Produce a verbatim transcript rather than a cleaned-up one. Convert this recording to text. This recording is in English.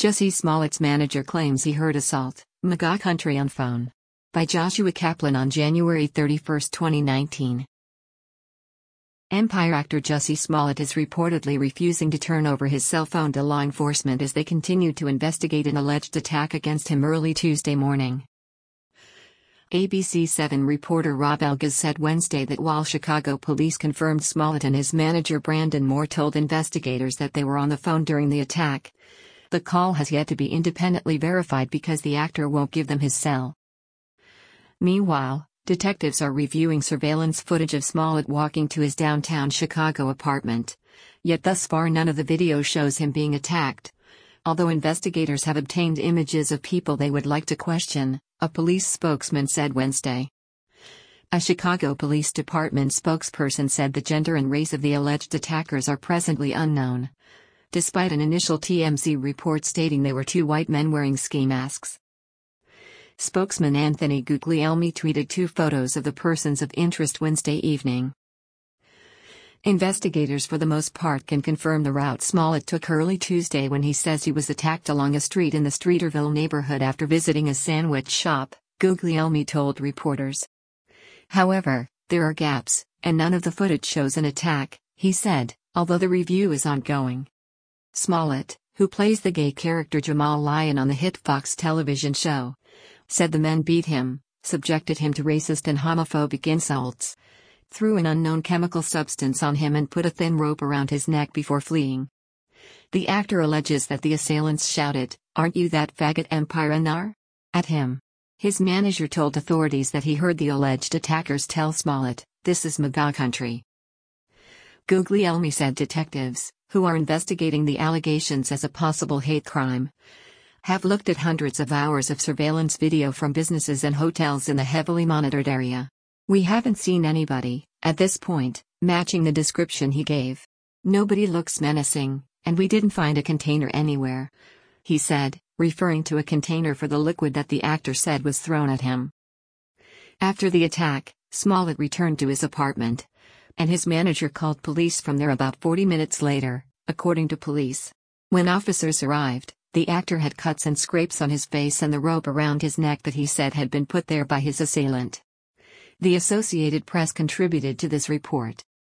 Jussie Smollett's manager claims he heard assault, MAGA Country on phone. By Joshua Kaplan on January thirty-first, twenty nineteen. Empire actor Jussie Smollett is reportedly refusing to turn over his cell phone to law enforcement as they continue to investigate an alleged attack against him early Tuesday morning. A B C seven reporter Rob Elgas said Wednesday that while Chicago police confirmed Smollett and his manager Brandon Moore told investigators that they were on the phone during the attack, the call has yet to be independently verified because the actor won't give them his cell. Meanwhile, detectives are reviewing surveillance footage of Smollett walking to his downtown Chicago apartment. Yet thus far none of the video shows him being attacked. Although investigators have obtained images of people they would like to question, a police spokesman said Wednesday. A Chicago Police Department spokesperson said the gender and race of the alleged attackers are presently unknown, despite an initial T M Z report stating they were two white men wearing ski masks. Spokesman Anthony Guglielmi tweeted two photos of the persons of interest Wednesday evening. Investigators for the most part can confirm the route Smollett took early Tuesday when he says he was attacked along a street in the Streeterville neighborhood after visiting a sandwich shop, Guglielmi told reporters. However, there are gaps, and none of the footage shows an attack, he said, although the review is ongoing. Smollett, who plays the gay character Jamal Lyon on the hit Fox television show, said the men beat him, subjected him to racist and homophobic insults, threw an unknown chemical substance on him and put a thin rope around his neck before fleeing. The actor alleges that the assailants shouted, "Aren't you that faggot Empire Nar?" at him. His manager told authorities that he heard the alleged attackers tell Smollett, "This is MAGA country." Guglielmi said detectives, who are investigating the allegations as a possible hate crime, have looked at hundreds of hours of surveillance video from businesses and hotels in the heavily monitored area. "We haven't seen anybody, at this point, matching the description he gave. Nobody looks menacing, and we didn't find a container anywhere," he said, referring to a container for the liquid that the actor said was thrown at him. After the attack, Smollett returned to his apartment, and his manager called police from there about forty minutes later, according to police. When officers arrived, the actor had cuts and scrapes on his face and the rope around his neck that he said had been put there by his assailant. The Associated Press contributed to this report.